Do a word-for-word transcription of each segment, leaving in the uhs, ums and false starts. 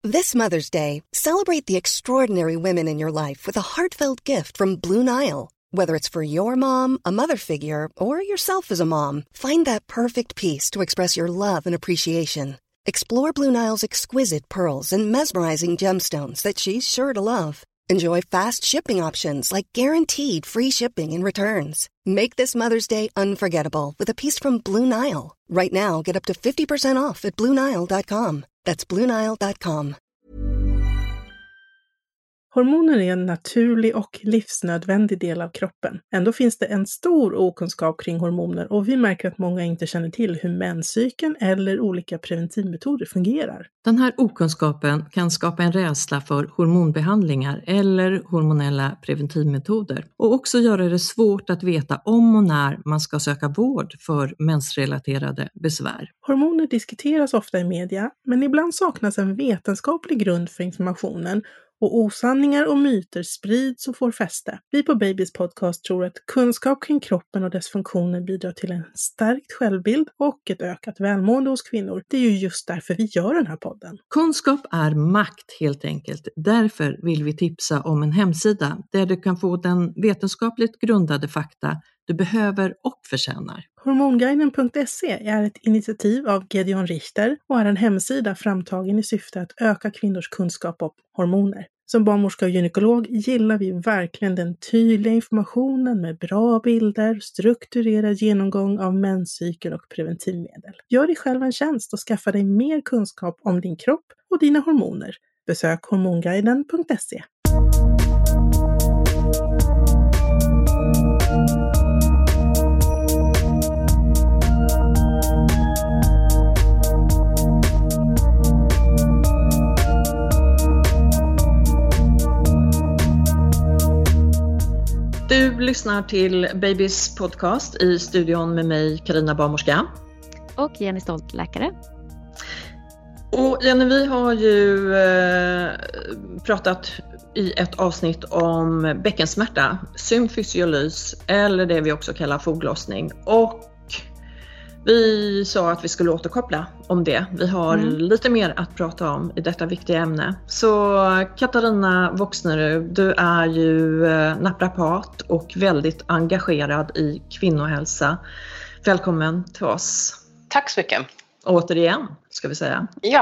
This Mother's Day, celebrate the extraordinary women in your life with a heartfelt gift from Blue Nile. Whether it's for your mom, a mother figure, or yourself as a mom, find that perfect piece to express your love and appreciation. Explore Blue Nile's exquisite pearls and mesmerizing gemstones that she's sure to love. Enjoy fast shipping options like guaranteed free shipping and returns. Make this Mother's Day unforgettable with a piece from Blue Nile. Right now, get up to fifty percent off at blue nile dot com. That's blue nile dot com. Hormoner är en naturlig och livsnödvändig del av kroppen. Ändå finns det en stor okunskap kring hormoner och vi märker att många inte känner till hur menscykeln eller olika preventivmetoder fungerar. Den här okunskapen kan skapa en rädsla för hormonbehandlingar eller hormonella preventivmetoder och också göra det svårt att veta om och när man ska söka vård för mensrelaterade besvär. Hormoner diskuteras ofta i media, men ibland saknas en vetenskaplig grund för informationen och osanningar och myter sprids och får fäste. Vi på Babys podcast tror att kunskap kring kroppen och dess funktioner bidrar till en stärkt självbild och ett ökat välmående hos kvinnor. Det är ju just därför vi gör den här podden. Kunskap är makt helt enkelt. Därför vill vi tipsa om en hemsida där du kan få den vetenskapligt grundade fakta du behöver och förtjänar. Hormonguiden punkt se är ett initiativ av Gedeon Richter och är en hemsida framtagen i syfte att öka kvinnors kunskap om hormoner. Som barnmorska och gynekolog gillar vi verkligen den tydliga informationen med bra bilder, strukturerad genomgång av menscykel och preventivmedel. Gör dig själv en tjänst och skaffa dig mer kunskap om din kropp och dina hormoner. Besök hormonguiden punkt se. Du lyssnar till Babys podcast i studion med mig, Carina barnmorska. Och Jenny Stolt, läkare. Och Jenny, vi har ju eh, pratat i ett avsnitt om bäckensmärta, symfysiolys eller det vi också kallar foglossning. Och vi sa att vi skulle återkoppla om det. Vi har mm. lite mer att prata om i detta viktiga ämne. Så Katarina Voxnerud, du är ju naprapat och väldigt engagerad i kvinnohälsa. Välkommen till oss. Tack så mycket. Återigen, ska vi säga. Ja.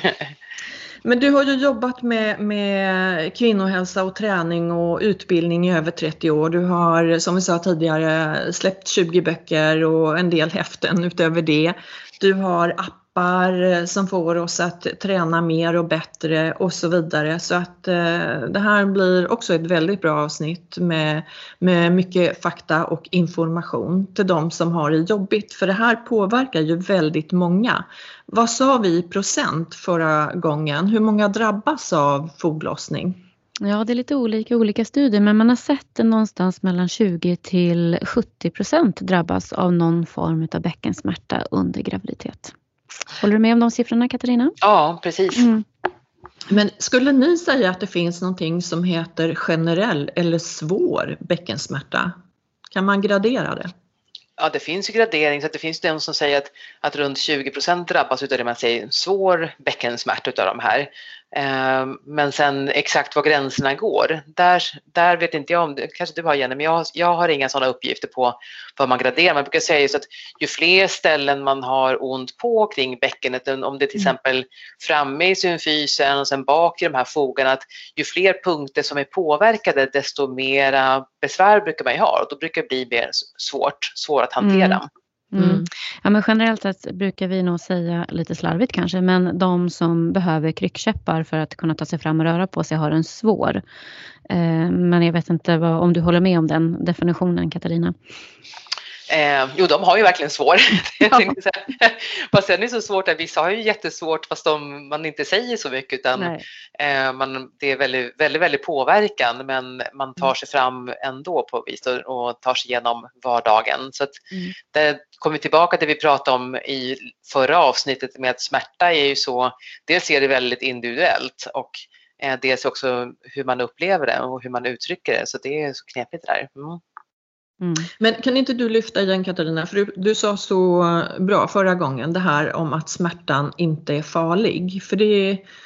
Men du har ju jobbat med, med kvinnohälsa och träning och utbildning i över trettio år. Du har, som vi sa tidigare, släppt tjugo böcker och en del häften utöver det. Du har appar som får oss att träna mer och bättre och så vidare. Så att eh, det här blir också ett väldigt bra avsnitt med, med mycket fakta och information till de som har det jobbigt. För det här påverkar ju väldigt många. Vad sa vi i procent förra gången? Hur många drabbas av foglossning? Ja, det är lite olika olika studier, men man har sett det någonstans mellan tjugo till sjuttio procent drabbas av någon form av bäckensmärta under graviditet. Håller du med om de siffrorna, Katarina? Ja, precis. Mm. Men skulle ni säga att det finns någonting som heter generell eller svår bäckensmärta? Kan man gradera det? Ja, det finns ju gradering, så att det finns de som säger att, att runt tjugo procent drabbas av det man säger svår bäckensmärta utav de här. Eh, men sen exakt var gränserna går, där, där vet inte jag om det, kanske du har Jenny, men jag, jag har inga sådana uppgifter på vad man graderar. Man brukar säga så att ju fler ställen man har ont på kring bäckenet, om det till exempel framme i symfysen och sen bak i de här fogarna, att ju fler punkter som är påverkade desto mera besvär brukar man ju ha, och då brukar det bli mer svårt, svårt att hantera. Mm. Mm. Ja, men generellt sett brukar vi nog säga lite slarvigt kanske, men de som behöver kryckkäppar för att kunna ta sig fram och röra på sig har en svår. Eh, men jag vet inte vad, om du håller med om den definitionen, Katarina. Eh, jo, de har ju verkligen svår. Ja. Fast sen är det så svårt att vissa har ju jättesvårt fast de, man inte säger så mycket, utan eh, man, det är väldigt, väldigt, väldigt påverkan, men man tar sig fram ändå på vis och, och tar sig igenom vardagen. Så att mm. det kommer tillbaka till det vi pratade om i förra avsnittet med att smärta är ju så, dels är det väldigt individuellt och eh, dels också hur man upplever det och hur man uttrycker det, så det är så knepigt där. Mm. Mm. Men kan inte du lyfta igen, Katarina, för du, du sa så bra förra gången det här om att smärtan inte är farlig, för det,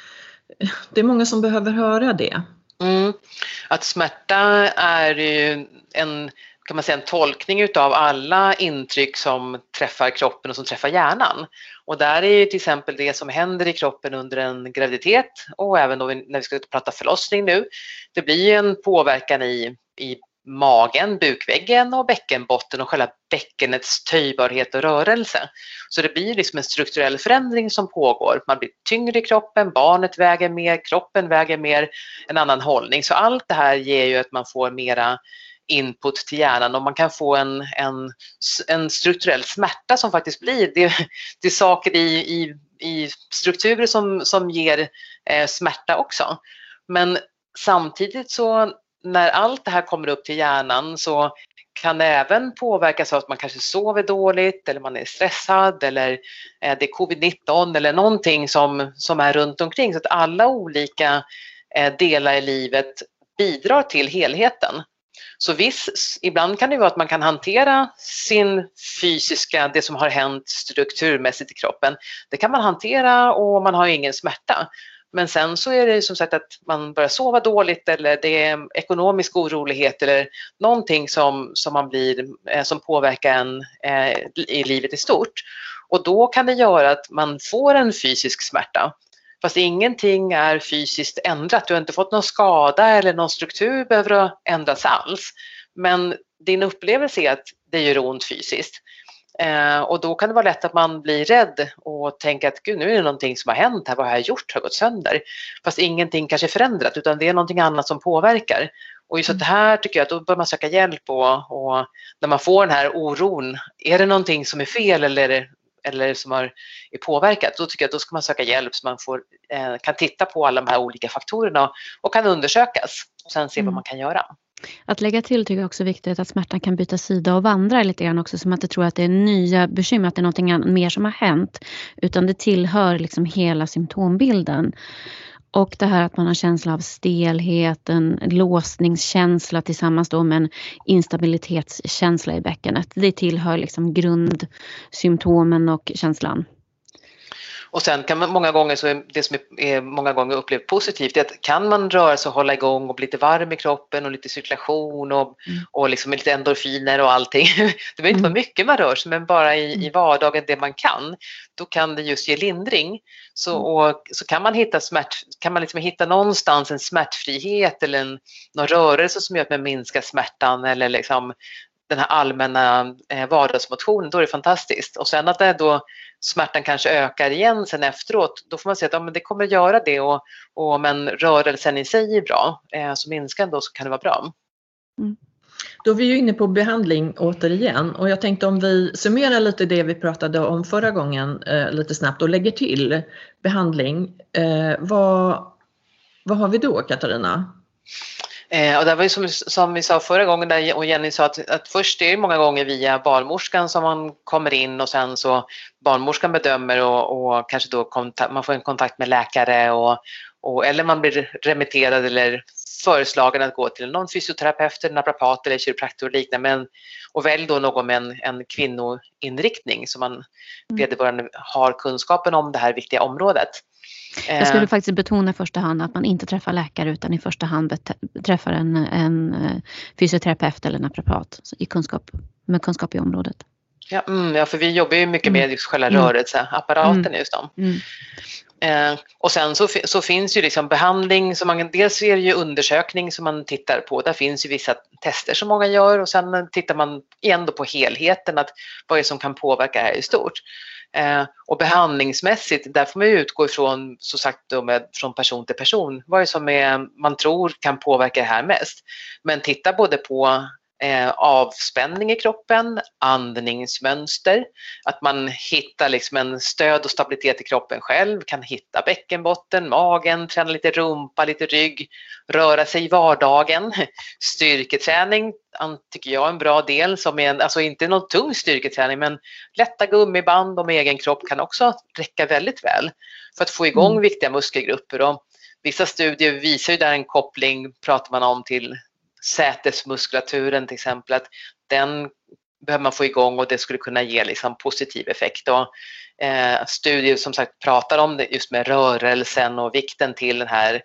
det är många som behöver höra det. Mm. Att smärta är ju en, kan man säga, en tolkning utav alla intryck som träffar kroppen och som träffar hjärnan. Och där är ju till exempel det som händer i kroppen under en graviditet och även då när vi ska prata förlossning nu. Det blir en påverkan i, i magen, bukväggen och bäckenbotten och själva bäckenets töjbarhet och rörelse. Så det blir liksom en strukturell förändring som pågår. Man blir tyngre i kroppen, barnet väger mer, kroppen väger mer, en annan hållning. Så allt det här ger ju att man får mera input till hjärnan och man kan få en, en, en strukturell smärta som faktiskt blir det, det är saker i, i, i strukturer som, som ger eh, smärta också. Men samtidigt så när allt det här kommer upp till hjärnan så kan det även påverkas av att man kanske sover dåligt eller man är stressad eller eh, det är covid nitton eller någonting som, som är runt omkring. Så att alla olika eh, delar i livet bidrar till helheten. Så visst, ibland kan det vara att man kan hantera sin fysiska, det som har hänt strukturmässigt i kroppen. Det kan man hantera och man har ingen smärta. Men sen så är det som sagt att man börjar sova dåligt eller det är ekonomisk orolighet eller någonting som, som, man blir, som påverkar en eh, i livet i stort. Och då kan det göra att man får en fysisk smärta. Fast ingenting är fysiskt ändrat. Du har inte fått någon skada eller någon struktur behöver ändras alls. Men din upplevelse är att det gör ont fysiskt. Eh, och då kan det vara lätt att man blir rädd och tänker att gud, nu är det någonting som har hänt här. Vad har jag gjort? Har gått sönder? Fast ingenting kanske är förändrat utan det är någonting annat som påverkar. Och just att det här tycker jag att då bör man söka hjälp och, och när man får den här oron. Är det någonting som är fel eller är det eller som har, är påverkat, då tycker jag att då ska man söka hjälp så man får, eh, kan titta på alla de här olika faktorerna och kan undersökas och sen se mm. vad man kan göra. Att lägga till tycker jag också är viktigt att smärtan kan byta sida och vandra lite grann också, som att jag tror att det är nya bekymmer, att det är någonting mer som har hänt, utan det tillhör liksom hela symptombilden. Och det här att man har känsla av stelhet, en låsningskänsla tillsammans då med en instabilitetskänsla i bäckenet. Det tillhör liksom grundsymptomen och känslan. Och sen kan man många gånger, så är det som är många gånger upplevt positivt, är att kan man röra sig och hålla igång och bli lite varm i kroppen och lite cirkulation och, mm. och liksom lite endorfiner och allting. Det behöver inte vara mycket man rör sig, men bara i, i vardagen det man kan, då kan det just ge lindring. Så, och, så kan man hitta smärt, kan man liksom hitta någonstans en smärtfrihet eller en, någon rörelse som gör att man minskar smärtan eller liksom den här allmänna eh, vardagsmotionen, då är det fantastiskt. Och sen att det då smärtan kanske ökar igen sen efteråt, då får man säga att ja, men det kommer göra det och, och men rörelsen i sig är bra, eh, så minskar då så kan det vara bra. Mm. Då är vi ju inne på behandling återigen och jag tänkte om vi summerar lite det vi pratade om förra gången eh, lite snabbt och lägger till behandling. Eh, vad, vad har vi då, Katarina? Eh, och det var ju som, som vi sa förra gången där, och Jenny sa att, att först är det många gånger via barnmorskan som man kommer in och sen så barnmorskan bedömer och, och kanske då kontakt, man får en kontakt med läkare och, och, eller man blir remitterad eller föreslagen att gå till någon fysioterapeut, naprapat eller kiropraktor och liknande, men och välj då någon med en, en kvinnoinriktning så man mm. vederbörande har kunskapen om det här viktiga området. Jag skulle faktiskt betona i första hand att man inte träffar läkare utan i första hand träffar en, en fysioterapeut eller naprapat i kunskap, med kunskap i området. Ja, mm, ja, för vi jobbar ju mycket med just själva mm. rörelseapparaten mm. just då. Mm. Eh, och sen så, så finns ju liksom behandling, som man, dels är det ju undersökning som man tittar på, där finns ju vissa tester som många gör och sen tittar man igen då på helheten, att vad är det som kan påverka det här i stort. Eh, och behandlingsmässigt, där får man ju utgå ifrån, så sagt då med, från person till person, vad är det som är, man tror kan påverka det här mest. Men titta både på eh, avspänning i kroppen, andningsmönster, att man hittar liksom en stöd och stabilitet i kroppen själv, kan hitta bäckenbotten, magen, träna lite rumpa, lite rygg, röra sig i vardagen. Styrketräning tycker jag är en bra del, som är en, alltså inte någon tung styrketräning, men lätta gummiband om egen kropp kan också räcka väldigt väl för att få igång mm. viktiga muskelgrupper. Och vissa studier visar ju där en koppling, pratar man om, till sätesmuskulaturen till exempel, att den behöver man få igång och det skulle kunna ge liksom positiv effekt. Och, eh, studier som sagt pratar om det just med rörelsen och vikten till den här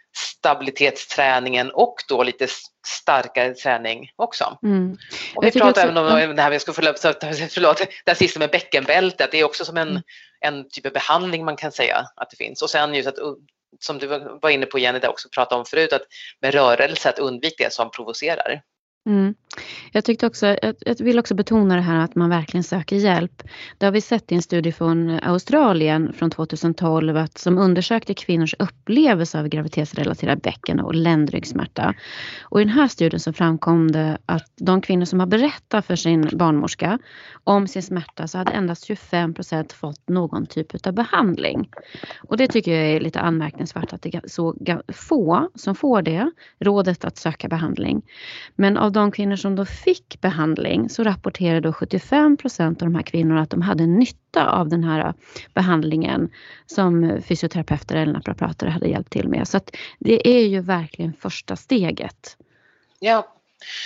stabilitetsträningen och då lite starkare träning också. Mm. Och vi pratar även om ja. det här, jag ska förlåt, förlåt, det här sista med bäckenbältet, det är också som en, mm. en typ av behandling man kan säga att det finns. Och sen just att, som du var inne på Jenny, där också pratade om förut, att med rörelse att undvika det som provocerar. Mm. Jag tyckte också, jag, jag vill också betona det här att man verkligen söker hjälp. Det har vi sett i en studie från Australien från tjugohundratolv att, som undersökte kvinnors upplevelse av graviditetsrelaterad bäcken- och ländryggsmärta. Och i den här studien så framkom det att de kvinnor som har berättat för sin barnmorska om sin smärta så hade endast tjugofem procent fått någon typ av behandling. Och det tycker jag är lite anmärkningsvärt att det är så få som får det rådet att söka behandling. Men av de kvinnor som då fick behandling så rapporterade då sjuttiofem procent av de här kvinnorna att de hade nytta av den här behandlingen som fysioterapeuter eller naprapater hade hjälpt till med. Så att det är ju verkligen första steget. Ja,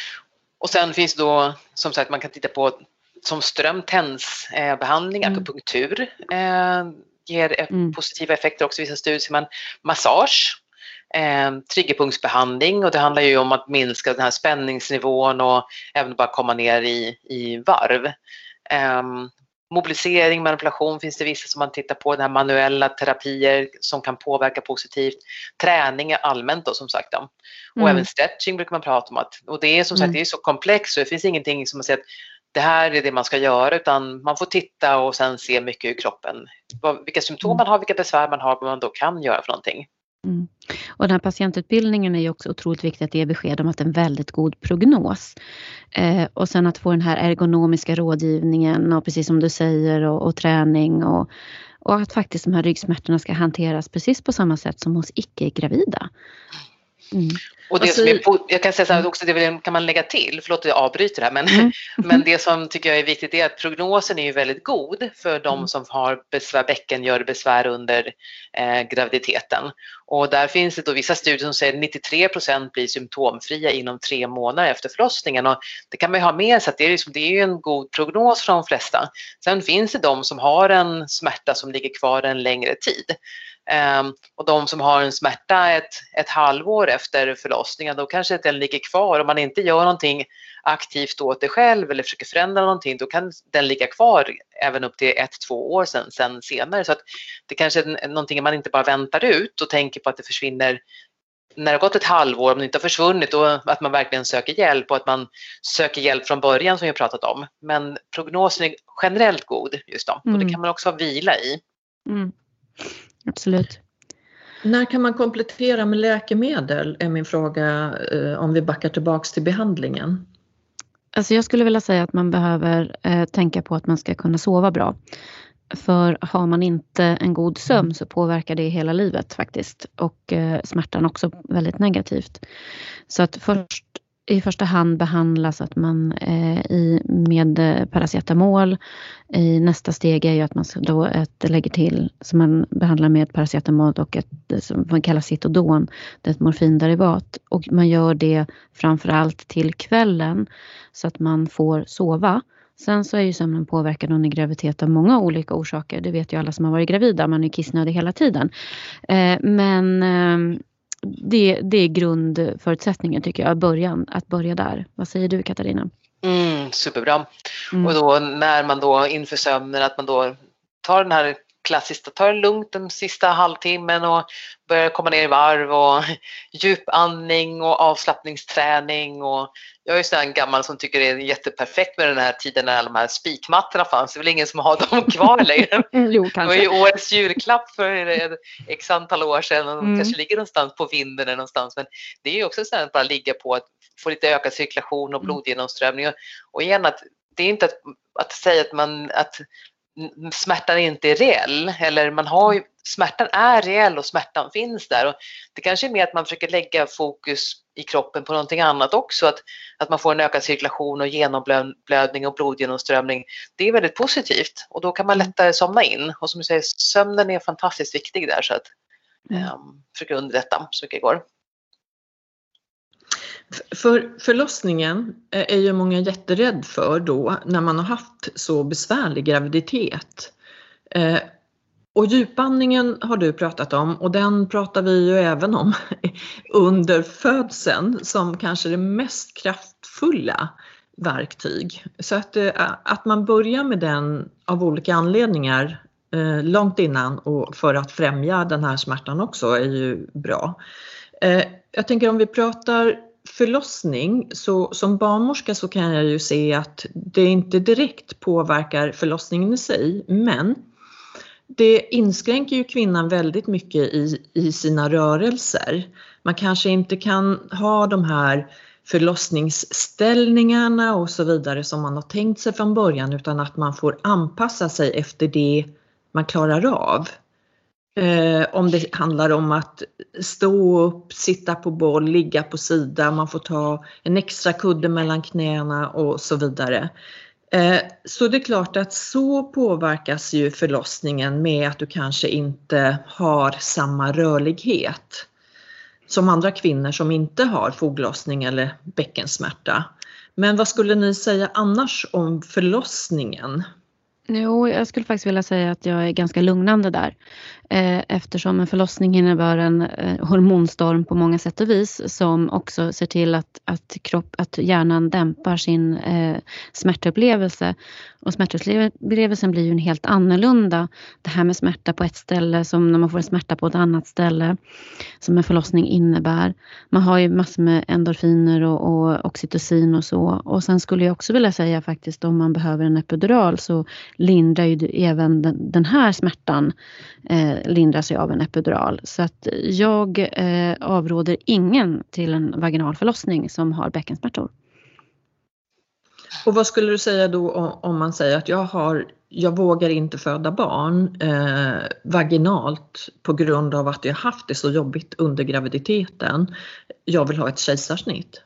och sen finns då som sagt man kan titta på som strömtensbehandling, mm. akupunktur eh, ger mm. positiva effekter också i vissa studier, som massage. Eh, triggerpunktsbehandling, och det handlar ju om att minska den här spänningsnivån och även bara komma ner i, i varv. Eh, mobilisering, manipulation finns det vissa som man tittar på, den här manuella terapier som kan påverka positivt. Träning är allmänt då som sagt då. Och mm. även stretching brukar man prata om, att, och det är som sagt mm. det är så komplext så det finns ingenting som man säger att det här är det man ska göra, utan man får titta och sen se mycket ur kroppen. Vilka symptom mm. man har, vilka besvär man har, vad man då kan göra för någonting. Mm. Och den här patientutbildningen är ju också otroligt viktigt att ge besked om att det är en väldigt god prognos. Eh, och sen att få den här ergonomiska rådgivningen och precis som du säger och, och träning och, och att faktiskt de här ryggsmärtorna ska hanteras precis på samma sätt som hos icke-gravida. Mm. Och det som är, jag kan säga så här också, det kan man lägga till, förlåt jag avbryter här, men, mm. men det som tycker jag är viktigt är att prognosen är ju väldigt god för de mm. som har besvär, bäcken gör besvär under eh, graviditeten. Och där finns det då vissa studier som säger att nittiotre procent blir symptomfria inom tre månader efter förlossningen, och det kan man ju ha med sig att det är, liksom, det är ju en god prognos för de flesta. Sen finns det de som har en smärta som ligger kvar en längre tid. Um, och de som har en smärta ett, ett halvår efter förlossningen, då kanske den ligger kvar. Om man inte gör någonting aktivt åt det själv eller försöker förändra någonting, då kan den ligga kvar även upp till ett, två år sen, sen senare. Så att det kanske är någonting man inte bara väntar ut och tänker på att det försvinner när det har gått ett halvår, om det inte har försvunnit, och att man verkligen söker hjälp och att man söker hjälp från början som vi har pratat om. Men prognosen är generellt god just då, mm. och det kan man också vila i. Mm. Absolut. När kan man komplettera med läkemedel är min fråga, eh, om vi backar tillbaks till behandlingen. Alltså jag skulle vilja säga att man behöver eh, tänka på att man ska kunna sova bra. För har man inte en god sömn så påverkar det hela livet faktiskt. Och eh, smärtan också väldigt negativt. Så att först i första hand behandlas att man eh, i, med paracetamol. I nästa steg är ju att man då ett, lägger till, som man behandlar med paracetamol och ett som man kallar Citodon, det är ett morfinderivat. Och man gör det framförallt till kvällen så att man får sova. Sen så är ju sömnen påverkad under graviditet av många olika orsaker. Det vet ju alla som har varit gravida, man är kissnödig hela tiden. Eh, men... Eh, Det, det är grundförutsättningen tycker jag, början, att börja där. Vad säger du Katarina? Mm, superbra. Mm. Och då när man då inför sömnen, att man då tar den här klassiskt, tar det lugnt den sista halvtimmen och börjar komma ner i varv och djupandning och avslappningsträning. Och jag är ju sån här gammal som tycker det är jätteperfekt med den här tiden när de här spikmattorna fanns. Det är väl ingen som har dem kvar längre. Jo, kanske. Det var ju årets julklapp för x antal år sedan och de mm. kanske ligger någonstans på vinden eller någonstans. Men det är ju också så att bara ligga på att få lite ökad cirkulation och blodgenomströmning. Och igen, att det är inte att, att säga att man... Att, smärtan inte är reell, eller man har ju, smärtan är reell och smärtan finns där, och det kanske är mer att man försöker lägga fokus i kroppen på någonting annat också, att, att man får en ökad cirkulation och genomblödning och blodgenomströmning. Det är väldigt positivt och då kan man lättare somna in, och som du säger, sömnen är fantastiskt viktig där, så att um, försöka underlätta så mycket det går. För förlossningen är ju många jätterädd för då när man har haft så besvärlig graviditet. Eh, och djupandningen har du pratat om, och den pratar vi ju även om under födseln som kanske det mest kraftfulla verktyg. Så att, att man börjar med den av olika anledningar eh, långt innan och för att främja den här smärtan också är ju bra. Eh, jag tänker om vi pratar förlossning, så som barnmorska så kan jag ju se att det inte direkt påverkar förlossningen i sig, men det inskränker ju kvinnan väldigt mycket i, i sina rörelser. Man kanske inte kan ha de här förlossningsställningarna och så vidare som man har tänkt sig från början, utan att man får anpassa sig efter det man klarar av. Eh, om det handlar om att stå upp, sitta på boll, ligga på sida, man får ta en extra kudde mellan knäna och så vidare. Eh, så det är klart att så påverkas ju förlossningen med att du kanske inte har samma rörlighet som andra kvinnor som inte har foglossning eller bäckensmärta. Men vad skulle ni säga annars om förlossningen? Jo, jag skulle faktiskt vilja säga att jag är ganska lugnande där. Eh, eftersom en förlossning innebär en eh, hormonstorm på många sätt och vis som också ser till att, att, kropp, att hjärnan dämpar sin eh, smärtupplevelse. Och smärtupplevelsen blir ju en helt annorlunda. Det här med smärta på ett ställe som när man får en smärta på ett annat ställe som en förlossning innebär. Man har ju massor med endorfiner och, och oxytocin och så. Och sen skulle jag också vilja säga faktiskt om man behöver en epidural så lindrar ju även den, den här smärtan eh, lindrar sig av en epidural. Så att jag eh, avråder ingen till en vaginal förlossning som har bäckensmärtor. Och vad skulle du säga då om man säger att jag, har, jag vågar inte föda barn eh, vaginalt på grund av att jag haft det så jobbigt under graviditeten. Jag vill ha ett kejsarsnitt.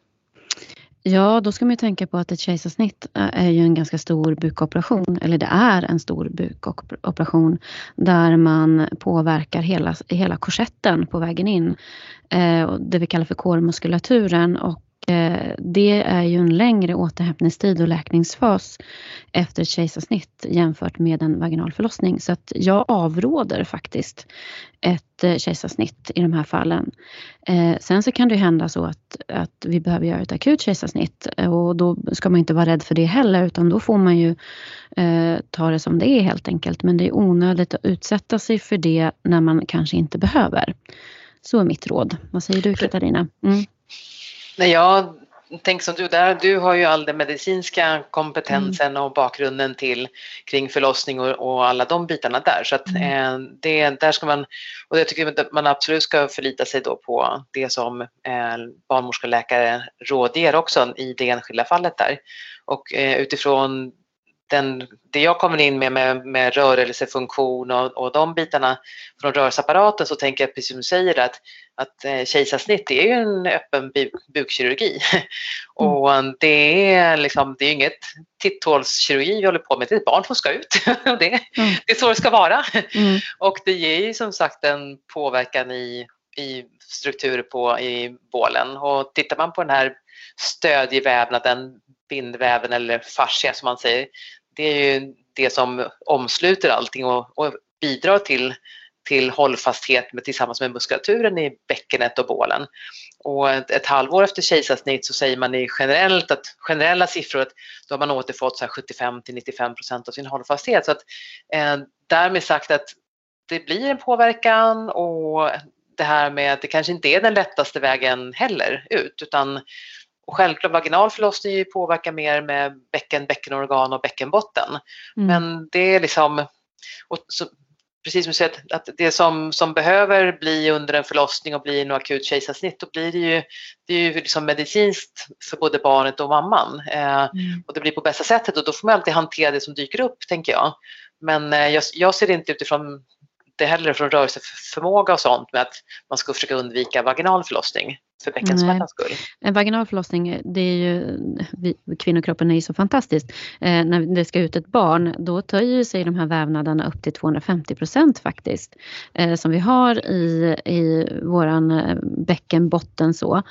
Ja, då ska man ju tänka på att ett kejsarsnitt är ju en ganska stor bukoperation, eller det är en stor bukoperation där man påverkar hela, hela korsetten på vägen in, eh, det vi kallar för kårmuskulaturen, och eh, det är ju en längre återhämtningstid och läkningsfas efter ett kejsarsnitt jämfört med en vaginal förlossning. Så att jag avråder faktiskt ett eh, kejsarsnitt i de här fallen. Eh, sen så kan det hända så att, att vi behöver göra ett akut kejsarsnitt och då ska man inte vara rädd för det heller, utan då får man ju eh, ta det som det är helt enkelt. Men det är onödigt att utsätta sig för det när man kanske inte behöver. Så är mitt råd. Vad säger du, Katarina? Mm. Nej, jag tänker som du där, du har ju all den medicinska kompetensen mm. och bakgrunden till kring förlossning och, och alla de bitarna där. Så att mm. eh, det där ska man, och jag tycker att man absolut ska förlita sig då på det som eh, barnmorska och läkare rådger också i det enskilda fallet där. Och eh, utifrån den, det jag kommer in med, med, med rörelsefunktion och, och de bitarna från rörelseapparaten, så tänker jag precis som du säger att, att eh, kejsarsnitt är ju en öppen buk, bukkirurgi. Mm. Och det är liksom, det är inget titthålskirurgi vi håller på med, det är ett barn som ska ut. det, mm. det är så det ska vara. Mm. Och det ger ju som sagt en påverkan i, i strukturer på i bålen. Och tittar man på den här stödjevävnaden, bindväven eller fascia som man säger, det är ju det som omsluter allting och, och bidrar till, till hållfasthet med, tillsammans med muskulaturen i bäckenet och bålen. Och ett, ett halvår efter kejsarsnitt så säger man i generellt att, generella siffror att då har man återfått så här sjuttiofem till nittiofem procent av sin hållfasthet. Så att, eh, därmed sagt att det blir en påverkan, och det här med att det kanske inte är den lättaste vägen heller ut, utan och självklart vaginal förlossning påverkar mer med bäcken, bäckenorgan och bäckenbotten. Mm. Men det är liksom, och så, precis som du säger, att det som, som behöver bli under en förlossning och bli en akut kejsarsnitt, då blir det ju, det är ju liksom medicinskt för både barnet och mamman. Eh, mm. Och det blir på bästa sättet, och då får man alltid hantera det som dyker upp, tänker jag. Men eh, jag, jag ser det inte utifrån det heller från rörelseförmåga och sånt med att man ska försöka undvika vaginal förlossning för bäckensmärtans skull. En vaginal förlossning, det är ju, vi, kvinnokroppen är ju så fantastiskt. Eh, när det ska ut ett barn, då töjer sig de här vävnaderna upp till tvåhundrafemtio procent faktiskt. Eh, som vi har i, i våran bäckenbotten så.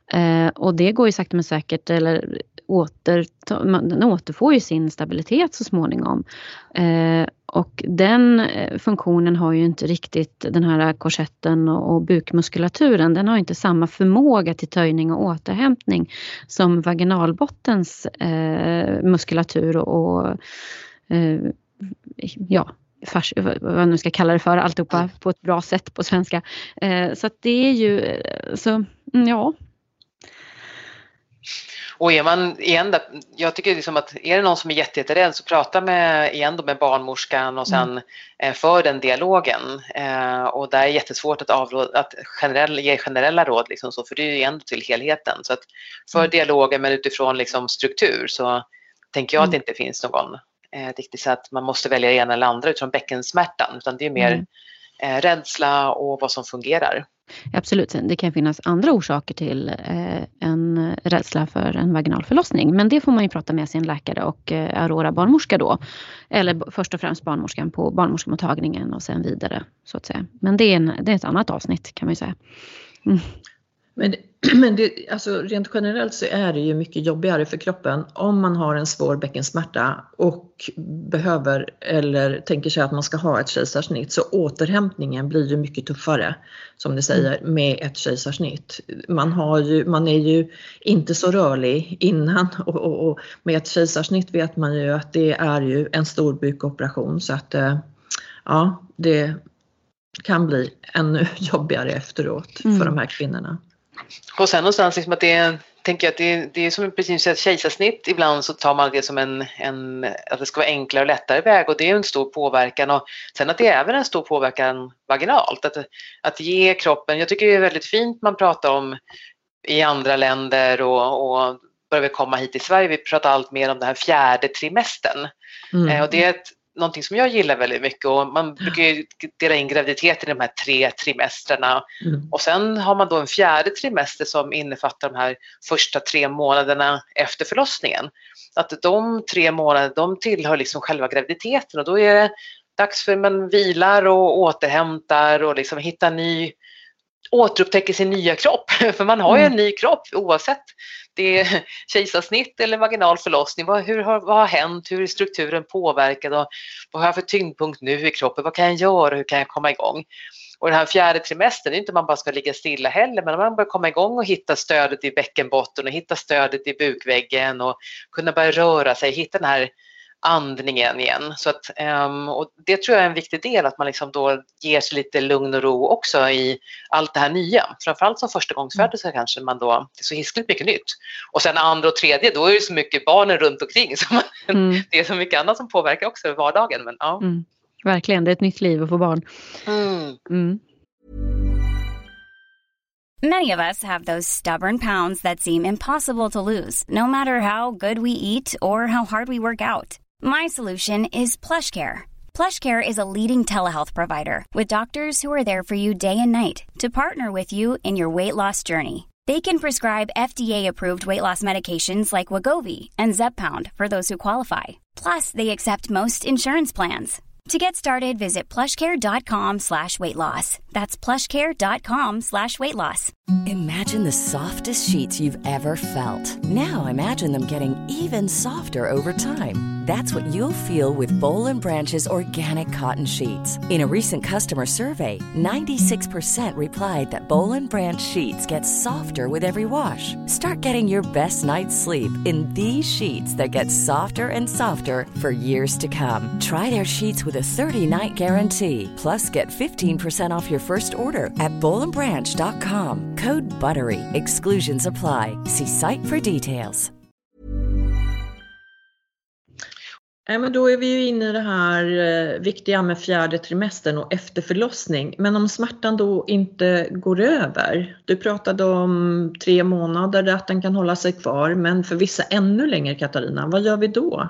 Eh, och det går ju sakta men säkert, eller åter, den återfår ju sin stabilitet så småningom. Eh, och den eh, funktionen har ju inte riktigt den här korsetten och, och bukmuskulaturen. Den har inte samma förmåga till töjning och återhämtning som vaginalbottens eh, muskulatur och, och eh, ja, fars, vad jag nu ska kalla det för, alltihopa på ett bra sätt på svenska. Eh, så att det är ju, så ja. Och är man igen där, jag tycker liksom att är det någon som är jätterädd så prata med, igen då med barnmorskan och sen mm. eh, för den dialogen. Eh, och där är jättesvårt att, avråd, att generell, ge generella råd liksom så, för det är ju ändå till helheten. Så att för mm. dialogen men utifrån liksom struktur så tänker jag mm. att det inte finns någon eh, riktigt så att man måste välja det ena eller andra utifrån bäckensmärtan, utan det är mer mm. eh, rädsla och vad som fungerar. Absolut, det kan finnas andra orsaker till eh, en rädsla för en vaginal förlossning. Men det får man ju prata med sin läkare och eh, Aurora barnmorska då. Eller först och främst barnmorskan på barnmorskemottagningen och sen vidare så att säga. Men det är, en, det är ett annat avsnitt kan man ju säga. Mm. Men, men det, alltså rent generellt så är det ju mycket jobbigare för kroppen om man har en svår bäckensmärta och behöver eller tänker sig att man ska ha ett kejsarsnitt, så återhämtningen blir ju mycket tuffare som ni säger med ett kejsarsnitt. Man, har ju, man är ju inte så rörlig innan och, och, och med ett kejsarsnitt vet man ju att det är ju en stor bukoperation, så att ja, det kan bli ännu jobbigare efteråt mm. för de här kvinnorna. Och sen någonstans liksom att det, tänker jag att det, det är som precis ett kejsarsnitt. Ibland så tar man det som en, en, att det ska vara enklare och lättare väg, och det är en stor påverkan. Och sen att det är även en stor påverkan vaginalt. Att, att ge kroppen, jag tycker det är väldigt fint man pratar om i andra länder och, och börjar vi komma hit i Sverige. Vi pratar allt mer om den här fjärde trimestern. Mm. Eh, och det är ett någonting som jag gillar väldigt mycket, och man brukar ju dela in graviditeten i de här tre trimestrarna mm. och sen har man då en fjärde trimester som innefattar de här första tre månaderna efter förlossningen. Att de tre månaderna, de tillhör liksom själva graviditeten, och då är det dags för man vilar och återhämtar och liksom hittar ny, återupptäcker sin nya kropp, för man har ju en ny kropp oavsett det är kejsarsnitt eller vaginal förlossning. Vad, hur har, vad har hänt? Hur är strukturen påverkad? Och vad har jag för tyngdpunkt nu i kroppen? Vad kan jag göra? Hur kan jag komma igång? Och den här fjärde trimestern, det är inte man bara ska ligga stilla heller, men man börjar komma igång och hitta stödet i bäckenbotten och hitta stödet i bukväggen och kunna börja röra sig, hitta den här andningen igen. Så att, um, och det tror jag är en viktig del, att man liksom då ger sig lite lugn och ro också i allt det här nya. Framförallt som första gångsföderska kanske man då, det är så hiskligt mycket nytt. Och sen andra och tredje, då är det så mycket barnen runt omkring. Så man, mm. det är så mycket annat som påverkar också vardagen. Men, ja. mm. Verkligen, det är ett nytt liv att få barn. Mm. Mm. Many of us have those stubborn pounds that seem impossible to lose, no matter how good we eat or how hard we work out. My solution is PlushCare. PlushCare is a leading telehealth provider with doctors who are there for you day and night to partner with you in your weight loss journey. They can prescribe F D A-approved weight loss medications like Wegovy and Zepbound for those who qualify. Plus, they accept most insurance plans. To get started, visit plushcare.com slash weight loss. That's plushcare.com slash weight loss. Imagine the softest sheets you've ever felt. Now imagine them getting even softer over time. That's what you'll feel with Boll and Branch's organic cotton sheets. In a recent customer survey, ninety-six percent replied that Boll and Branch sheets get softer with every wash. Start getting your best night's sleep in these sheets that get softer and softer for years to come. Try their sheets with a thirty-night guarantee. Plus, get fifteen percent off your first order at boll and branch dot com. Code BUTTERY. Exclusions apply. See site for details. Ja, men då är vi ju inne i det här eh, viktiga med fjärde trimestern och efterförlossning. Men om smärtan då inte går över. Du pratade om tre månader att den kan hålla sig kvar. Men för vissa ännu längre, Katarina, vad gör vi då?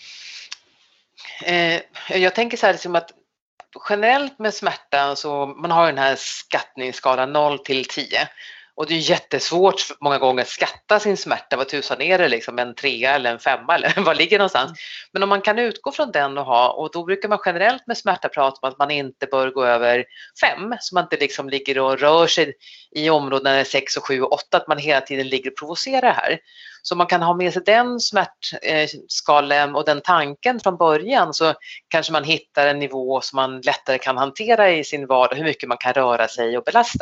Eh, jag tänker så här liksom att generellt med smärta så man har den här skattningsskalan noll till tio. Och det är jättesvårt många gånger att skatta sin smärta. Vad tusan är det liksom, en trea eller en femma eller vad ligger någonstans? Men om man kan utgå från den och ha, och då brukar man generellt med smärta prata om att man inte bör gå över fem. Så man inte liksom ligger och rör sig i områdena sex och sju och åtta, att man hela tiden ligger och provocerar här. Så man kan ha med sig den smärtskalan och den tanken från början, så kanske man hittar en nivå som man lättare kan hantera i sin vardag, hur mycket man kan röra sig och belasta.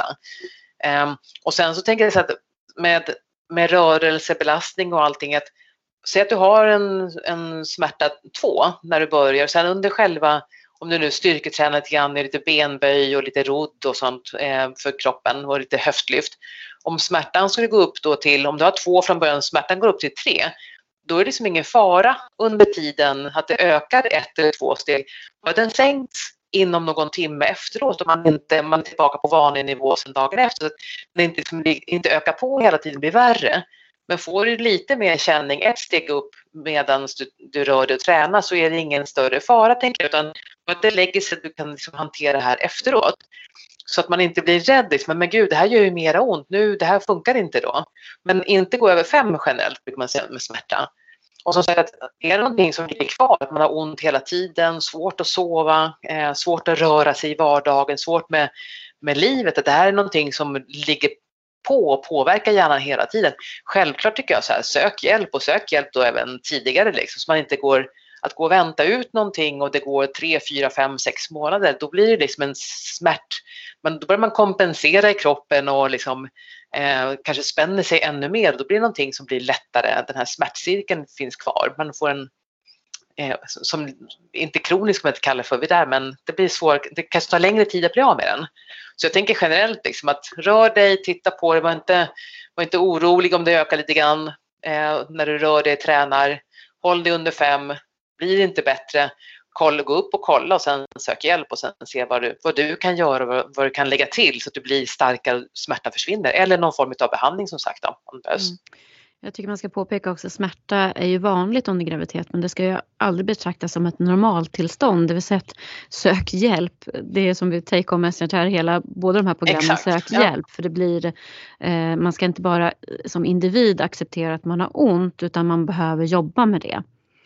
Um, och sen så tänker jag så att med, med rörelsebelastning och allting, att säg att du har en, en smärta två när du börjar, sen under själva, om du nu styrketränar lite grann, lite benböj och lite rodd och sånt eh, för kroppen och lite höftlyft. Om smärtan skulle gå upp då till, om du har två från början, smärtan går upp till tre, då är det liksom ingen fara under tiden att det ökar ett eller två steg. Och den sänks inom någon timme efteråt, och man inte man är tillbaka på vanlig nivå sen dagen efter. Så att det inte, inte ökar på hela tiden, blir värre. Men får du lite mer känning ett steg upp medan du, du rör dig och tränar, så är det ingen större fara, tänker jag, utan att det lägger sig att du kan liksom hantera det här efteråt. Så att man inte blir rädd, men, men gud, det här gör ju mera ont nu, det här funkar inte då. Men inte gå över fem generellt, brukar man säga, med smärta. Och som sagt, är det någonting som ligger kvar, att man har ont hela tiden, svårt att sova, eh, svårt att röra sig i vardagen, svårt med, med livet, att det här är någonting som ligger på och påverkar hjärnan hela tiden. Självklart tycker jag så här, sök hjälp, och sök hjälp då även tidigare, liksom, så man inte går att gå och vänta ut någonting och det går tre, fyra, fem, sex månader, då blir det liksom en smärt, men då börjar man kompensera i kroppen och liksom eh, kanske spänner sig ännu mer, då blir det någonting som blir lättare, den här smärtcirkeln finns kvar, man får en eh, som inte kronisk, som jag inte kallar för det där, men det blir svårt, det kanske tar längre tid att bli av med den. Så jag tänker generellt liksom att rör dig, titta på det, var inte, var inte orolig om det ökar lite grann eh, när du rör dig, tränar, håll dig under fem. Blir det inte bättre, kolla, gå upp och kolla och sen sök hjälp och sen se vad du, vad du kan göra och vad, vad du kan lägga till så att du blir starkare, smärtan försvinner. Eller någon form av behandling som sagt då, om det behövs. Mm. Jag tycker man ska påpeka också att smärta är ju vanligt under graviditet, men det ska ju aldrig betraktas som ett normaltillstånd. Det vill säga att sök hjälp. Det är som vi take home message här, hela, båda de här programmen, exakt, sök ja. hjälp. För det blir, eh, man ska inte bara som individ acceptera att man har ont, utan man behöver jobba med det.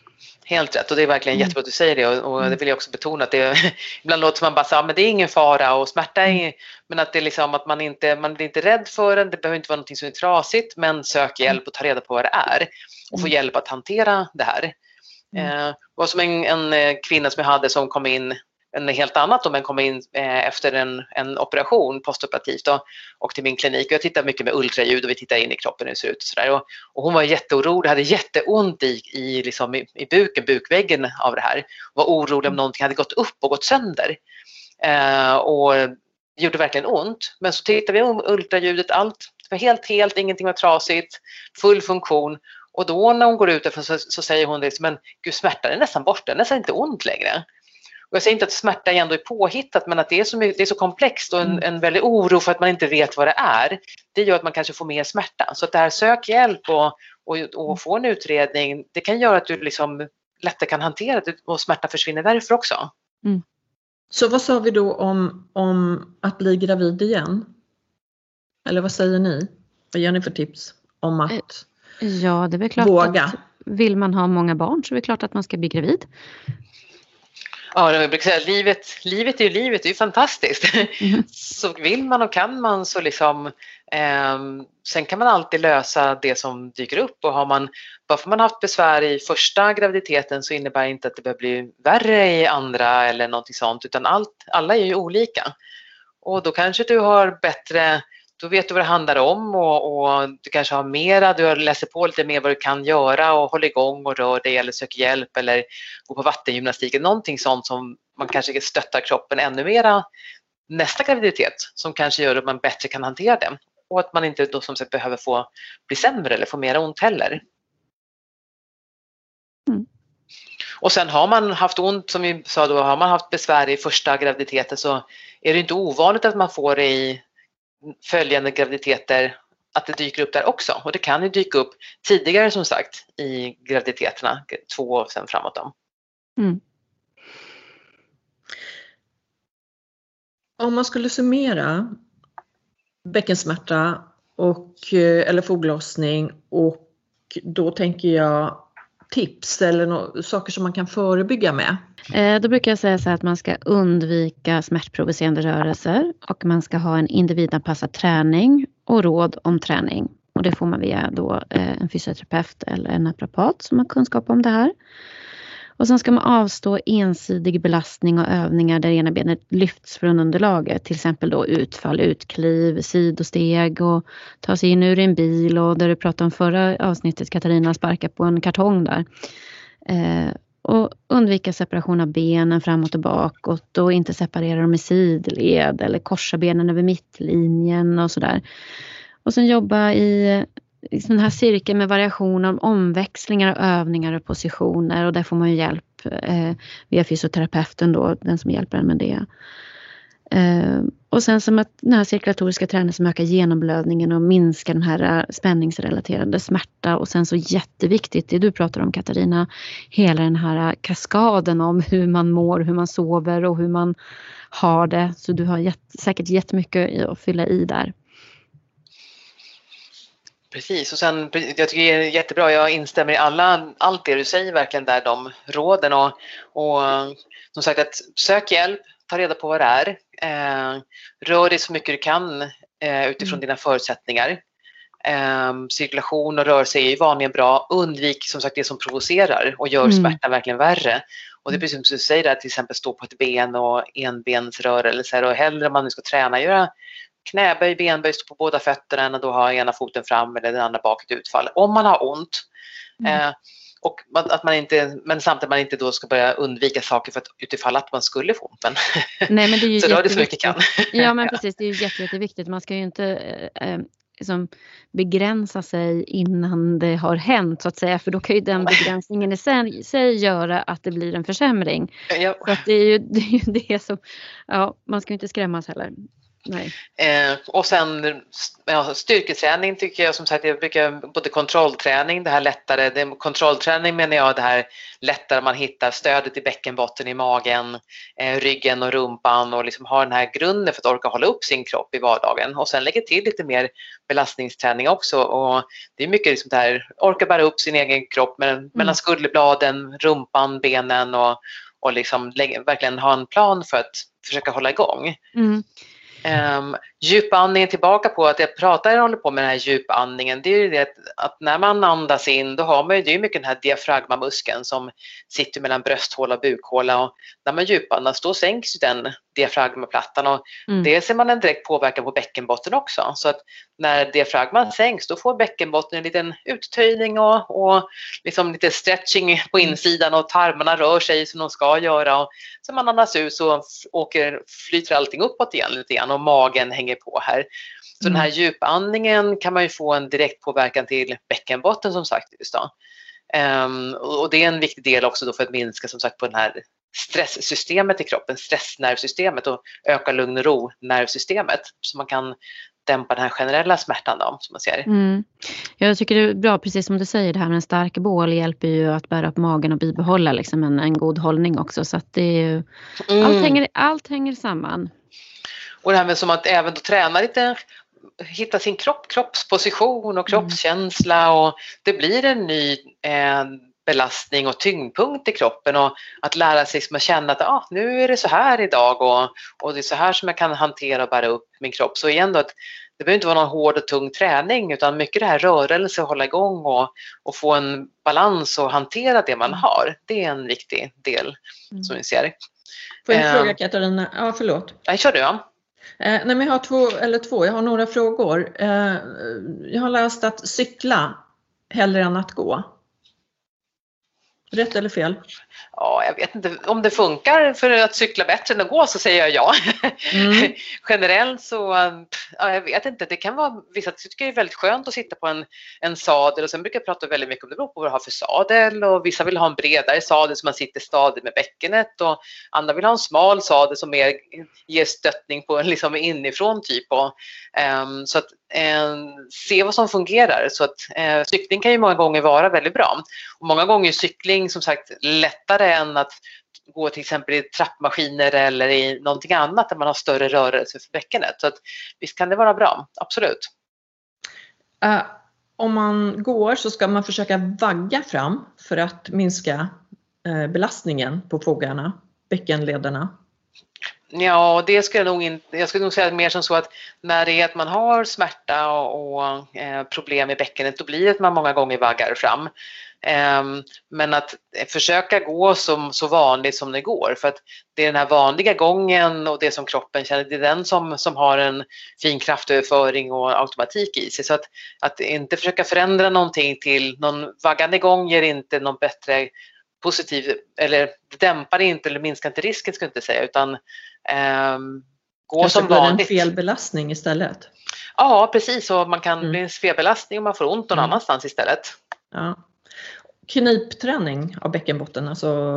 Helt rätt, och det är verkligen mm. jättebra att du säger det, och, och det vill jag också betona att det ibland låter man bara säga, men det är ingen fara och smärta är, men att det är liksom att man inte man blir inte rädd för den, det behöver inte vara någonting som är trasigt, men sök hjälp och ta reda på vad det är och få hjälp att hantera det här. Mm. Eh, och som en, en kvinna som jag hade som kom in en helt annat om en kom in eh, efter en, en operation postoperativt då, och till min klinik, och jag tittar mycket med ultraljud och vi tittar in i kroppen hur det ser ut och sådär, och, och hon var jätteorolig, hade jätteont i, i, liksom i, i buken, bukväggen av det här, var orolig om någonting hade gått upp och gått sönder eh, och det gjorde verkligen ont, men så tittade vi om ultraljudet, allt var helt helt, ingenting var trasigt, full funktion, och då när hon går ut därför så, så säger hon det, men gud, smärtan är nästan borta, det är nästan inte ont längre. Och jag säger inte att smärta ändå är påhittat, men att det är så, mycket, det är så komplext och en, en väldig oro för att man inte vet vad det är. Det gör att man kanske får mer smärta. Så att det här sök hjälp och, och, och få en utredning, det kan göra att du liksom lättare kan hantera det och smärta försvinner därför också. Mm. Så vad sa vi då om, om att bli gravid igen? Eller vad säger ni? Vad ger ni för tips om att ja, det är väl klart våga? Att vill man ha många barn så är det klart att man ska bli gravid. Ja, jag brukar säga livet, livet är ju livet, det är ju fantastiskt. Mm. Så vill man och kan man så liksom, eh, sen kan man alltid lösa det som dyker upp, och har man, bara för man haft besvär i första graviditeten så innebär inte att det behöver bli värre i andra eller någonting sånt, utan allt, alla är ju olika. Och då kanske du har bättre, då vet du vad det handlar om, och, och du kanske har mera, du läser på lite mer vad du kan göra och håller igång och rör dig eller söker hjälp eller går på vattengymnastik, någonting sånt som man kanske stöttar kroppen ännu mera nästa graviditet, som kanske gör att man bättre kan hantera det, och att man inte då som sagt behöver få bli sämre eller få mera ont heller. Mm. Och sen har man haft ont, som vi sa då, har man haft besvär i första graviditeten så är det inte ovanligt att man får det i följande graviditeter, att det dyker upp där också, och det kan ju dyka upp tidigare som sagt i graviditeterna, två år sen framåt dem. Mm. Om man skulle summera bäckensmärta och, eller foglossning, och då tänker jag tips eller no- saker som man kan förebygga med. Eh, då brukar jag säga så här att man ska undvika smärtprovocerande rörelser och man ska ha en individanpassad träning och råd om träning. Och det får man via då eh, en fysioterapeut eller en naprapat som har kunskap om det här. Och sen ska man avstå ensidig belastning och övningar där ena benet lyfts från underlaget. Till exempel då utfall, utkliv, sidosteg och ta sig in ur en bil. Och där du pratade om förra avsnittet, Katarina, sparka på en kartong där. Eh, och undvika separation av benen framåt och bakåt. Och inte separera dem i sidled eller korsa benen över mittlinjen och sådär. Och sen jobba i... i sån här cirkel med variation av omväxlingar och övningar och positioner, och där får man ju hjälp eh, via fysioterapeuten då, den som hjälper en med det. Eh, och sen som att den här cirkulatoriska träningen som ökar genomblödningen och minskar den här spänningsrelaterade smärta, och sen så jätteviktigt det du pratar om, Katarina, hela den här kaskaden om hur man mår, hur man sover och hur man har det, så du har jätt, säkert jättemycket att fylla i där. Precis, och sen jag tycker det är jättebra, jag instämmer i alla, allt det du säger verkligen där, de råden, och, och som sagt att sök hjälp, ta reda på vad det är, eh, rör dig så mycket du kan eh, utifrån mm. dina förutsättningar. Eh, cirkulation och rörelse är ju vanligen bra, undvik som sagt det som provocerar och gör mm. smärtan verkligen värre. Och det är precis som du säger där, till exempel stå på ett ben och enbensrörelser, och hellre om man nu ska träna göra knäböj, benböj, stå på båda fötterna än att då ha ena foten fram eller den andra bak ett utfall. Om man har ont. Mm. Eh, och att man inte, men samtidigt man inte då ska börja undvika saker för att utifall att man skulle få ont. Men nej, men det är ju så rör det så mycket kan. Ja, men precis. Det är ju jätte, jätteviktigt. Man ska ju inte eh, liksom begränsa sig innan det har hänt så att säga. För då kan ju den begränsningen i sig, sig göra att det blir en försämring. Ja. Så att det är ju det, är ju det som, ja, man ska ju inte skrämmas heller. Nej. Eh, och sen ja, styrketräning tycker jag som sagt, jag brukar både kontrollträning, det här lättare, det, kontrollträning menar jag det här lättare man hittar stödet i bäckenbotten, i magen, eh, ryggen och rumpan, och liksom har den här grunden för att orka hålla upp sin kropp i vardagen, och sen lägger till lite mer belastningsträning också, och det är mycket liksom det här, orka bära upp sin egen kropp mellan, mm. mellan skulderbladen, rumpan, benen, och, och liksom lägga, verkligen ha en plan för att försöka hålla igång. Mm. Um, djupandningen, tillbaka på att jag pratar och håller på med den här djupandningen, det är ju det att, att när man andas in då har man ju, det är mycket den här diafragmamuskeln som sitter mellan brösthåla och bukhåla, och när man djupandas då sänks den diafragmaplattan, och mm. det ser man en direkt påverkan på bäckenbotten också, så att när diafragman sänks då får bäckenbotten en liten uttöjning och, och liksom lite stretching på insidan, och tarmarna rör sig som de ska göra, och så man andas ut så åker, flyter allting uppåt igen lite grann, och magen hänger på här. Så mm. den här djupandningen kan man ju få en direkt påverkan till bäckenbotten som sagt just då. Um, och det är en viktig del också då för att minska som sagt på den här stresssystemet i kroppen, stressnervsystemet, och öka lugn och ro nervsystemet, så man kan dämpa den här generella smärtan då, som man ser. Mm. Jag tycker det är bra, precis som du säger, det här med en stark bål hjälper ju att bära upp magen och bibehålla liksom en, en god hållning också, så att det är ju, mm. allt, hänger, allt hänger samman. Och det här med som att även då träna lite, hitta sin kropp, kroppsposition och kroppskänsla, och det blir en ny eh, belastning och tyngdpunkt i kroppen, och att lära sig som att känna att ah, nu är det så här idag, och, och det är så här som jag kan hantera och bära upp min kropp. Så igen då att det behöver inte vara någon hård och tung träning, utan mycket det här rörelse, hålla igång och, och få en balans och hantera det man har. Det är en viktig del mm. som vi ser. Får jag eh, fråga Katarina? Ja, förlåt. Nej, kör du ja. Eh, nej, men jag har två, eller två, jag har några frågor. Eh, jag har läst att cykla hellre än att gå. Rätt eller fel? Ja, jag vet inte om det funkar för att cykla bättre än att gå, så säger jag ja. Mm. Generellt så, ja, jag vet inte, det kan vara, vissa tycker det är väldigt skönt att sitta på en, en sadel, och sen brukar jag prata väldigt mycket om det beror på vad du har för sadel, och vissa vill ha en bredare sadel så man sitter stadigt med bäckenet, och andra vill ha en smal sadel som mer ger stöttning på liksom inifrån typ, och, um, så att um, se vad som fungerar, så att uh, cykling kan ju många gånger vara väldigt bra, och många gånger är cykling som sagt lättare än att gå till exempel i trappmaskiner eller i någonting annat där man har större rörelse för bäckenet. Så att visst kan det vara bra, absolut. Uh, om man går så ska man försöka vagga fram för att minska uh, belastningen på fogarna, bäckenlederna. Ja, det skulle jag nog inte, jag skulle nog säga mer som så att när det är att man har smärta och, och eh, problem i bäckenet, då blir det att man många gånger vaggar fram. Eh, men att försöka gå som, så vanligt som det går, för att det är den här vanliga gången och det som kroppen känner, det är den som, som har en fin kraftöverföring och automatik i sig. Så att, att inte försöka förändra någonting till någon vaggande gång ger inte någon bättre positiv, eller dämpar inte eller minskar inte risken, ska jag inte säga, utan Um, gå som vanligt. En felbelastning istället. Ja, precis. Så man kan mm. bli en felbelastning och man får ont någon mm. annanstans istället. Ja. Knipträning av bäckenbotten, alltså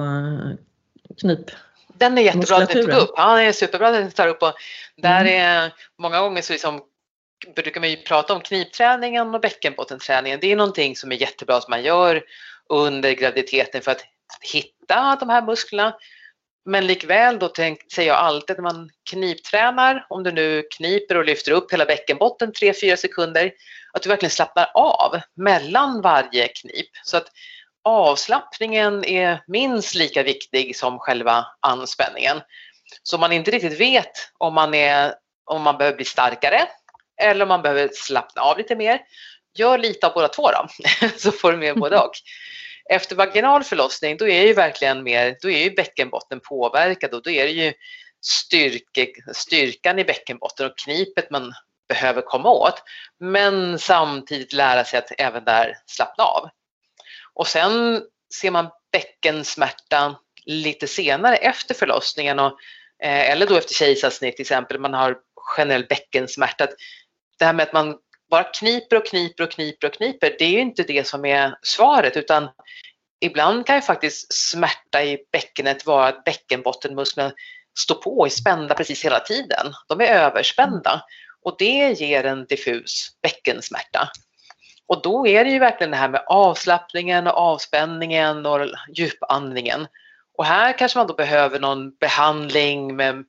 knip. Den är jättebra att du tog upp. Ja, det är superbra att du tar upp. Och där mm. är många gånger så liksom, brukar man ju prata om knipträningen och bäckenbottenträningen. Det är någonting som är jättebra som man gör under graviditeten för att hitta de här musklerna. Men likväl då tänk, säger jag alltid när man kniptränar, om du nu kniper och lyfter upp hela bäckenbotten tre till fyra sekunder, att du verkligen slappnar av mellan varje knip. Så att avslappningen är minst lika viktig som själva anspänningen. Så man inte riktigt vet om man, är, om man behöver bli starkare eller om man behöver slappna av lite mer, gör lite av båda två då, så får du med både och. Efter vaginal förlossning, då är ju verkligen mer, då är ju bäckenbotten påverkad och då är det ju styrke, styrkan i bäckenbotten och knipet man behöver komma åt. Men samtidigt lära sig att även där slappna av. Och sen ser man bäckensmärta lite senare efter förlossningen och, eh, eller då efter kejsarsnitt till exempel, man har generell bäckensmärta. Det här med att man bara kniper och kniper och kniper och kniper, det är ju inte det som är svaret, utan ibland kan ju faktiskt smärta i bäckenet vara att bäckenbottenmusklerna står på och är spända precis hela tiden. De är överspända och det ger en diffus bäckensmärta. Och då är det ju verkligen det här med avslappningen och avspänningen och djupandningen. Och här kanske man då behöver någon behandling med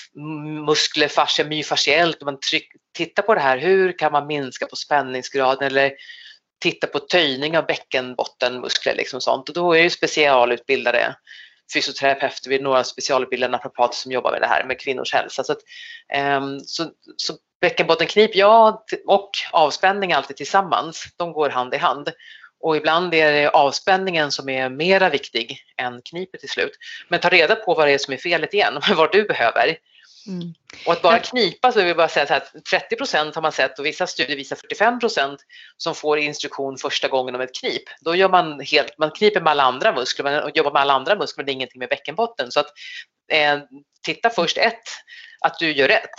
muskler, fascia, myofasciellt. Man tryck, tittar på det här, hur kan man minska på spänningsgraden eller titta på töjning av bäckenbottenmuskler liksom sånt. Och då är det ju specialutbildade fysioterapeuter vid några specialutbildade naprapater som jobbar med det här med kvinnors hälsa. Så, att, um, så, så bäckenbottenknip, ja, och avspänning alltid tillsammans. De går hand i hand. Och ibland är det avspänningen som är mera viktig än knipet till slut. Men ta reda på vad det är som är felet igen, vad du behöver. Mm. Och att bara knipa, så vill jag bara säga så här, trettio procent har man sett och vissa studier visar fyrtiofem procent som får instruktion första gången om ett knip. Då gör man helt, man kniper med alla andra muskler, man jobbar med alla andra muskler, men det är ingenting med bäckenbotten. Så att eh, titta först ett, att du gör rätt.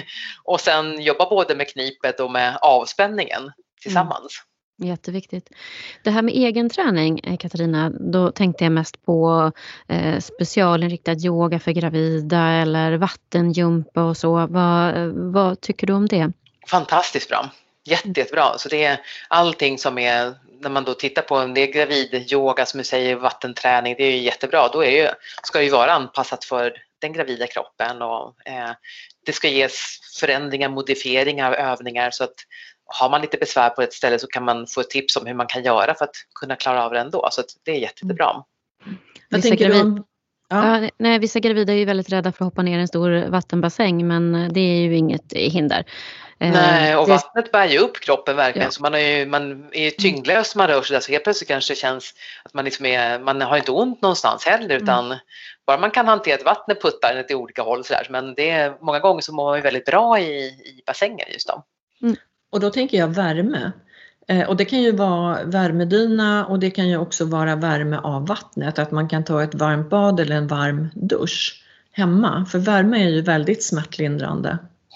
Och sen jobba både med knipet och med avspänningen tillsammans. Mm. Jätteviktigt. Det här med egen träning, Katarina, då tänkte jag mest på eh, specialinriktad yoga för gravida eller vattenjumpa och så. Vad, vad tycker du om det? Fantastiskt bra. Jätte, jättebra. Så det är allting som är, när man då tittar på det är gravid-yoga som du säger, vattenträning, det är ju jättebra. Då är det ju, ska det ju vara anpassat för den gravida kroppen och eh, det ska ges förändringar, modifieringar av övningar så att har man lite besvär på ett ställe så kan man få ett tips om hur man kan göra för att kunna klara av det ändå. Så att det är jättebra. Vad tänker du om? Ja. Ja, nej, vissa gravida är ju väldigt rädda för att hoppa ner i en stor vattenbassäng, men det är ju inget hinder. Nej, och vattnet bär ju upp kroppen verkligen. Ja. Så man är ju, man är ju tyngdlös när man rör sig där, så helt plötsligt kanske det känns att man liksom är, man har inte ont någonstans heller, utan mm. bara man kan hantera att vattnet puttar till olika håll så där. Men det är, många gånger så mår man ju väldigt bra i, i bassängen just då. Mm. Och då tänker jag värme. Eh, och det kan ju vara värmedyna och det kan ju också vara värme av vattnet. Att man kan ta ett varmt bad eller en varm dusch hemma. För värme är ju väldigt smärtlindrande.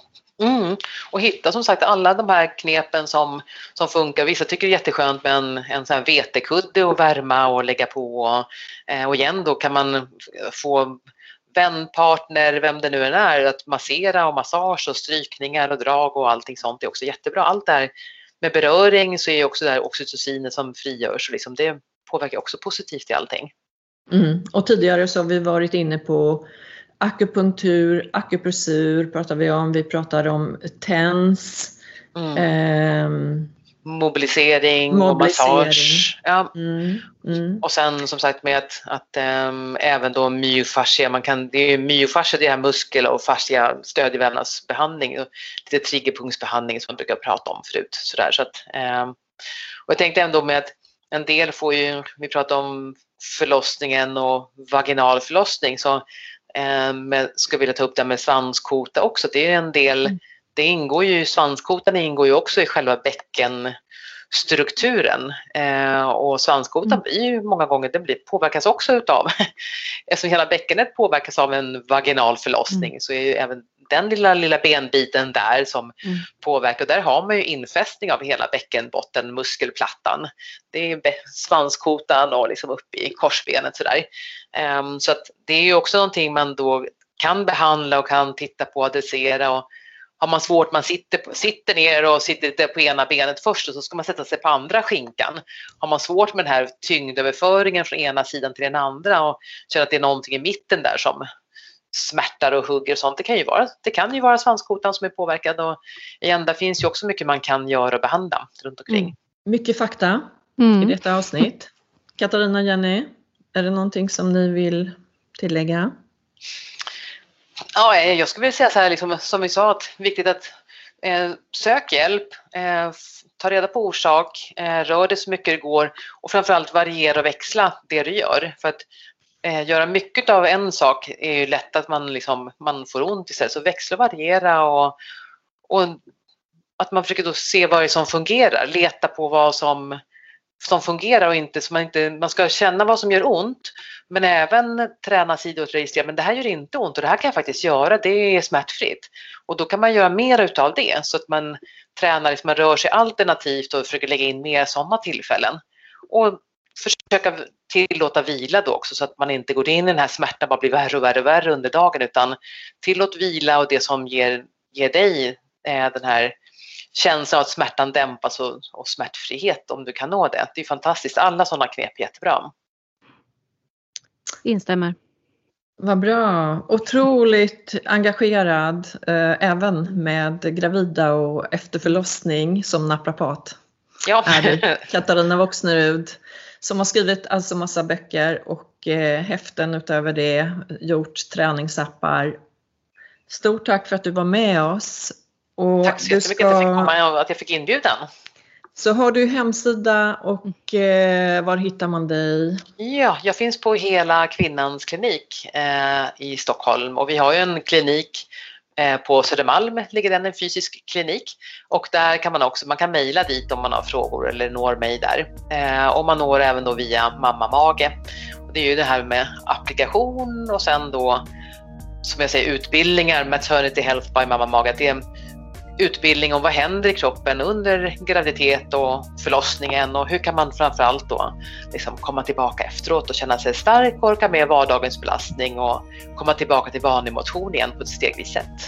Mm. Och hitta som sagt alla de här knepen som, som funkar. Vissa tycker det är jätteskönt med en, en sån här vetekudde och värma och lägga på. Och, eh, och igen då kan man få vänpartner, vem det nu än är, att massera och massage och strykningar och drag och allting sånt är också jättebra. Allt där med beröring så är också där oxytociner som frigörs och liksom det påverkar också positivt i allting. Mm. Och tidigare så har vi varit inne på akupunktur, akupressur pratar vi om, vi pratar om TENS. Mm. Eh, mobilisering, mobilisering. och massage. Ja. Mm. Mm. Och sen som sagt med att, att äm, även då myofascia, man kan, det är myofascia, det är muskel- och fascia stödjevävnadsbehandling och lite triggerpunktsbehandling som man brukar prata om förut. Sådär. Så att, äm, och jag tänkte ändå med att en del får ju, vi pratar om förlossningen och vaginal förlossning, så äm, ska vilja ta upp det med svanskota också. Det är en del, mm. det ingår ju, svanskotan ingår ju också i själva bäckenstrukturen. Eh, och svanskotan mm. blir ju många gånger, det blir, påverkas också utav, eftersom hela bäckenet påverkas av en vaginal förlossning, mm. så är ju även den lilla, lilla benbiten där som mm. påverkar. Där har man ju infästning av hela bäckenbotten, muskelplattan. Det är svanskotan och liksom upp i korsbenet sådär. Um, så att det är ju också någonting man då kan behandla och kan titta på, adressera. Och har man svårt, man sitter, sitter ner och sitter på ena benet först och så ska man sätta sig på andra skinkan. Har man svårt med den här tyngdöverföringen från ena sidan till den andra och känner att det är någonting i mitten där som smärtar och hugger och sånt. Det kan ju vara, det kan ju vara svanskotan som är påverkad, och igen, där finns ju också mycket man kan göra och behandla runt omkring. Mm. Mycket fakta mm. i detta avsnitt. Katarina, Jenny, är det någonting som ni vill tillägga? Ja, jag skulle vilja säga så här, liksom, som vi sa, att viktigt att eh, sök hjälp, eh, ta reda på orsak, eh, rör det så mycket det går och framförallt variera och växla det du gör. För att eh, göra mycket av en sak är ju lätt att man, liksom, man får ont istället. Så växla och variera, och, och att man försöker då se vad det är som fungerar. Leta på vad som, som fungerar och inte, så man, inte, man ska känna vad som gör ont. Men även träna sidor och registrera, men det här gör inte ont och det här kan jag faktiskt göra, det är smärtfritt. Och då kan man göra mer utav det, så att man tränar, liksom, man rör sig alternativt och försöker lägga in mer sådana tillfällen. Och försöka tillåta vila då också, så att man inte går in i den här smärtan bara blir värre och värre och värre under dagen, utan tillåt vila och det som ger, ger dig eh, den här känslan av att smärtan dämpas och, och smärtfrihet, om du kan nå det. Det är fantastiskt, alla sådana knep är jättebra. Instämmer. Vad bra. Otroligt engagerad eh, även med gravida och efterförlossning som naprapat. Ja. Är det Katarina Voxnerud som har skrivit alltså massa böcker och eh, häften utöver det, gjort träningsappar. Stort tack för att du var med oss. Och tack så jättemycket ska... att, jag fick komma, att jag fick inbjudan. Så har du hemsida och eh, var hittar man dig? Ja, jag finns på Hela Kvinnans klinik eh, i Stockholm, och vi har ju en klinik eh, på Södermalm, ligger den, en fysisk klinik, och där kan man också, man kan mejla dit om man har frågor eller når mig där. Eh, och man når även då via Mamma Mage. Och det är ju det här med applikation och sen då, som jag säger, utbildningar, Maternity Health by Mamma Mage. Det är utbildning om vad händer i kroppen under graviditet och förlossningen, och hur kan man framförallt då liksom komma tillbaka efteråt och känna sig stark och orka med vardagens belastning och komma tillbaka till vanlig motion igen på ett stegvis sätt.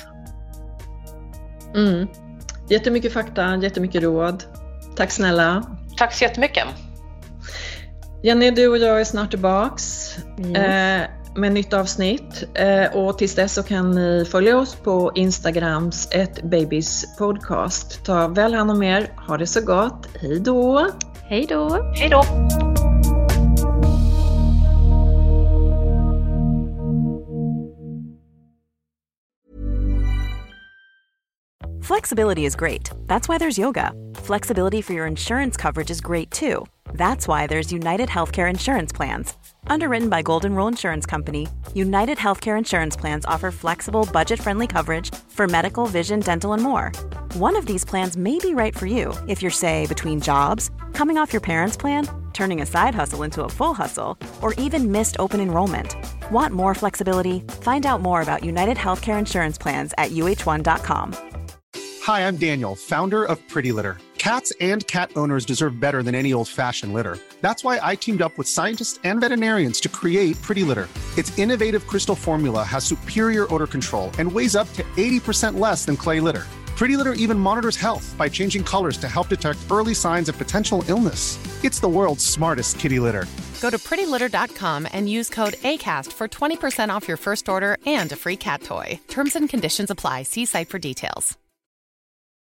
Mm. Jättemycket fakta, jättemycket råd. Tack snälla. Tack så jättemycket. Jenny, du och jag är snart tillbaks. Yes. Eh, med nytt avsnitt, och tills dess så kan ni följa oss på Instagrams ett babys podcast. Ta väl hand om er, ha det så gott, hej då! Hej då! Hej då! Flexibility is great. That's why there's yoga. Flexibility for your insurance coverage is great too. That's why there's United Healthcare Insurance Plans. Underwritten by Golden Rule Insurance Company, United Healthcare Insurance Plans offer flexible, budget-friendly coverage for medical, vision, dental, and more. One of these plans may be right for you if you're, say, between jobs, coming off your parents' plan, turning a side hustle into a full hustle, or even missed open enrollment. Want more flexibility? Find out more about United Healthcare Insurance Plans at U H one dot com. Hi, I'm Daniel, founder of Pretty Litter. Cats and cat owners deserve better than any old-fashioned litter. That's why I teamed up with scientists and veterinarians to create Pretty Litter. Its innovative crystal formula has superior odor control and weighs up to eighty percent less than clay litter. Pretty Litter even monitors health by changing colors to help detect early signs of potential illness. It's the world's smartest kitty litter. Go to pretty litter dot com and use code ACAST for twenty percent off your first order and a free cat toy. Terms and conditions apply. See site for details.